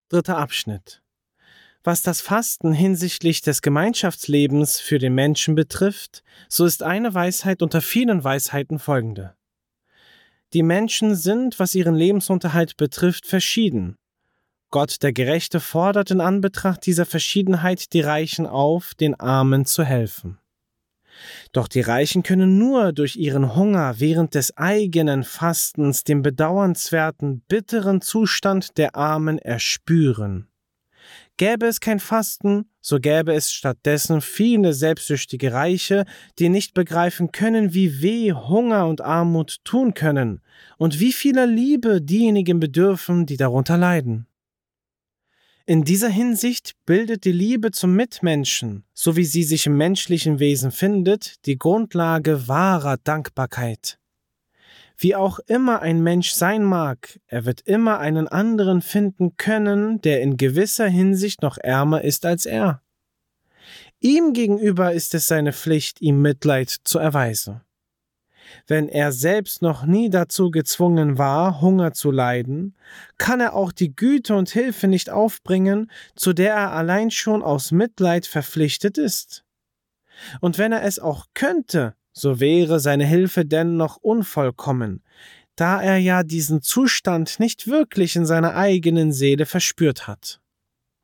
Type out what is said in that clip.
Dritter Abschnitt. Was das Fasten hinsichtlich des Gemeinschaftslebens für den Menschen betrifft, so ist eine Weisheit unter vielen Weisheiten folgende. Die Menschen sind, was ihren Lebensunterhalt betrifft, verschieden. Gott, der Gerechte, fordert in Anbetracht dieser Verschiedenheit die Reichen auf, den Armen zu helfen. Doch die Reichen können nur durch ihren Hunger während des eigenen Fastens den bedauernswerten, bitteren Zustand der Armen erspüren. Gäbe es kein Fasten, so gäbe es stattdessen viele selbstsüchtige Reiche, die nicht begreifen können, wie weh Hunger und Armut tun können und wie vieler Liebe diejenigen bedürfen, die darunter leiden. In dieser Hinsicht bildet die Liebe zum Mitmenschen, so wie sie sich im menschlichen Wesen findet, die Grundlage wahrer Dankbarkeit. Wie auch immer ein Mensch sein mag, er wird immer einen anderen finden können, der in gewisser Hinsicht noch ärmer ist als er. Ihm gegenüber ist es seine Pflicht, ihm Mitleid zu erweisen. Wenn er selbst noch nie dazu gezwungen war, Hunger zu leiden, kann er auch die Güte und Hilfe nicht aufbringen, zu der er allein schon aus Mitleid verpflichtet ist. Und wenn er es auch könnte, so wäre seine Hilfe dennoch unvollkommen, da er ja diesen Zustand nicht wirklich in seiner eigenen Seele verspürt hat.